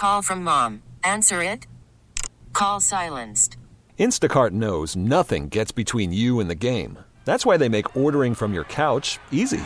call from mom. Answer it. Call silenced. Instacart knows nothing gets between you and the game. That's why they make ordering from your couch easy.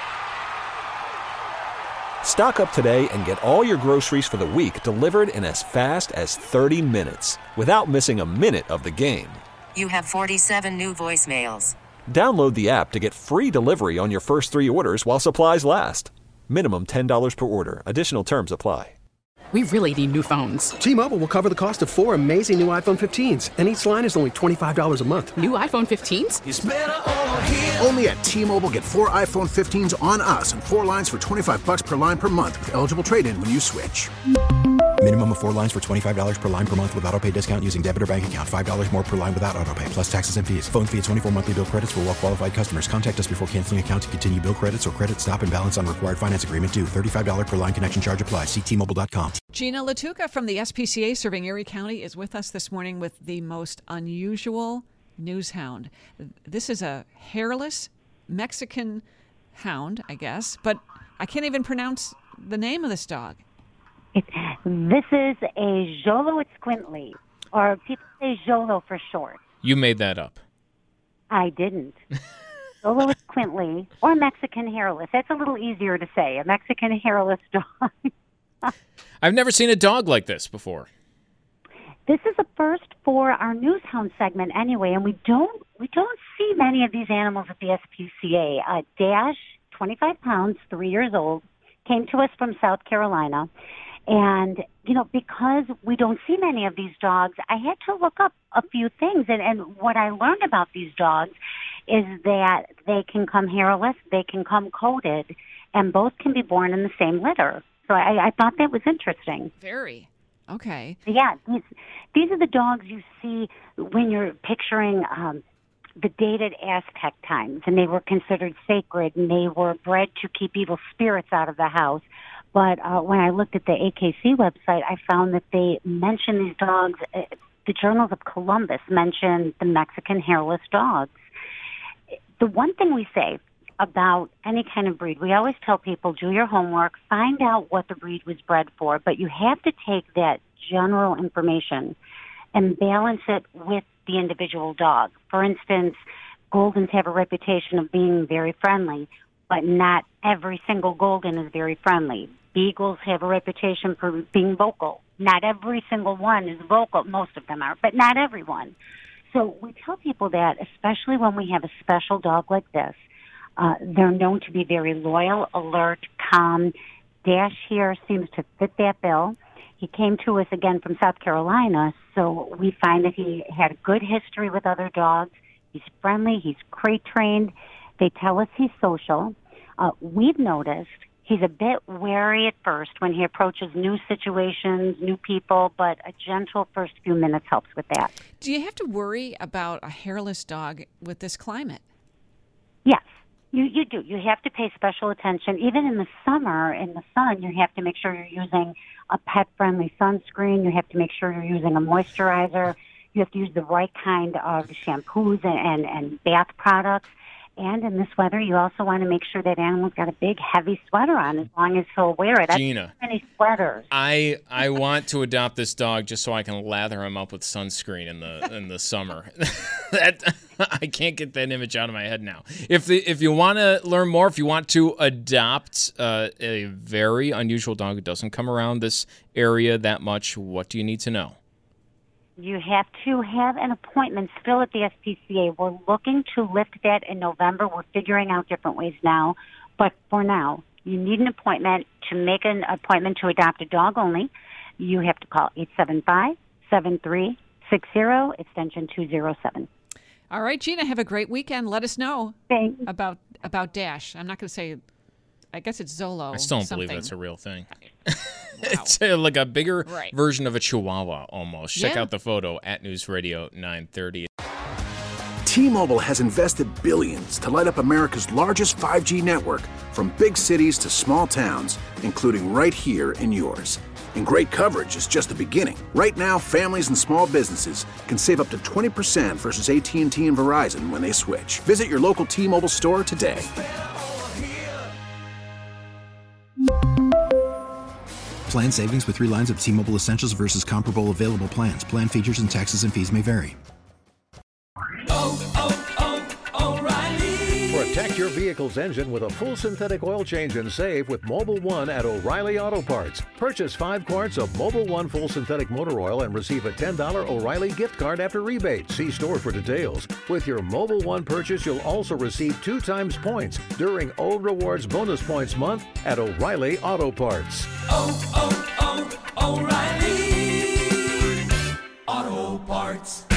Stock up today and get all your groceries for the week delivered in as fast as 30 minutes without missing a minute of the game. You have 47 new voicemails. Download the app to get free delivery on your first 3 orders while supplies last. Minimum $10 per order. Additional terms apply. We really need new phones. T-Mobile will cover the cost of 4 amazing new iPhone 15s, and each line is only $25 a month. New iPhone 15s? It's better over here. Only at T-Mobile, get 4 iPhone 15s on us and 4 lines for $25 per line per month with eligible trade-in when you switch. Minimum of 4 lines for $25 per line per month with autopay discount using debit or bank account. $5 more per line without autopay, plus taxes and fees. Phone fee at 24 monthly bill credits for well-qualified customers. Contact us before canceling account to continue bill credits or credit stop and balance on required finance agreement due. $35 per line connection charge applies. See T-Mobile.com. Gina Latuca from the SPCA serving Erie County is with us this morning with the most unusual news hound. This is a hairless Mexican hound, I guess, but I can't even pronounce the name of this dog. This is a Xoloitzcuintli, or people say Xolo for short. You made that up. I didn't. Xoloitzcuintli, or Mexican hairless. That's a little easier to say, a Mexican hairless dog. I've never seen a dog like this before. This is a first for our news hound segment anyway, and we don't see many of these animals at the SPCA. Dash, 25 pounds, 3 years old, came to us from South Carolina. And, because we don't see many of these dogs, I had to look up a few things. And what I learned about these dogs is that they can come hairless, they can come coated, and both can be born in the same litter. So I thought that was interesting. Very. Okay. Yeah, these are the dogs you see when you're picturing the dated Aztec times, and they were considered sacred, and they were bred to keep evil spirits out of the house. But when I looked at the AKC website, I found that they mention these dogs. The Journals of Columbus mention the Mexican hairless dogs. The one thing we say about any kind of breed, we always tell people, do your homework, find out what the breed was bred for, but you have to take that general information and balance it with the individual dog. For instance, Goldens have a reputation of being very friendly, but not every single Golden is very friendly. Beagles have a reputation for being vocal. Not every single one is vocal. Most of them are, but not everyone. So we tell people that, especially when we have a special dog like this, they're known to be very loyal, alert, calm. Dash here seems to fit that bill. He came to us again from South Carolina, so we find that he had a good history with other dogs. He's friendly. He's crate trained. They tell us he's social. We've noticed he's a bit wary at first when he approaches new situations, new people, but a gentle first few minutes helps with that. Do you have to worry about a hairless dog with this climate? Yes. You do. You have to pay special attention. Even in the summer, in the sun, you have to make sure you're using a pet-friendly sunscreen. You have to make sure you're using a moisturizer. You have to use the right kind of shampoos and bath products. And in this weather, you also want to make sure that animal's got a big, heavy sweater on as long as he'll wear it. Gina, many sweaters. I want to adopt this dog just so I can lather him up with sunscreen in the summer. I can't get that image out of my head now. If you want to learn more, if you want to adopt a very unusual dog who doesn't come around this area that much, what do you need to know? You have to have an appointment still at the SPCA. We're looking to lift that in November. We're figuring out different ways now. But for now, you need an appointment. To make an appointment to adopt a dog only, you have to call 875-7360, extension 207. All right, Gina, have a great weekend. Let us know Thanks. about Dash. I'm not going to say, I guess it's Zolo. I still don't believe that's a real thing. Wow. It's like a bigger version of a Chihuahua almost. Check out the photo at News Radio 930. T-Mobile has invested billions to light up America's largest 5G network, from big cities to small towns, including right here in yours. And great coverage is just the beginning. Right now, families and small businesses can save up to 20% versus AT&T and Verizon when they switch. Visit your local T-Mobile store today. Plan savings with 3 lines of T-Mobile Essentials versus comparable available plans. Plan features and taxes and fees may vary. O'Reilly. Protect your vehicle's engine with a full synthetic oil change and save with Mobil 1 at O'Reilly Auto Parts. Purchase 5 quarts of Mobil 1 full synthetic motor oil and receive a $10 O'Reilly gift card after rebate. See store for details. With your Mobil 1 purchase, you'll also receive 2 times points during O Rewards Bonus Points Month at O'Reilly Auto Parts. O'Reilly Auto Parts.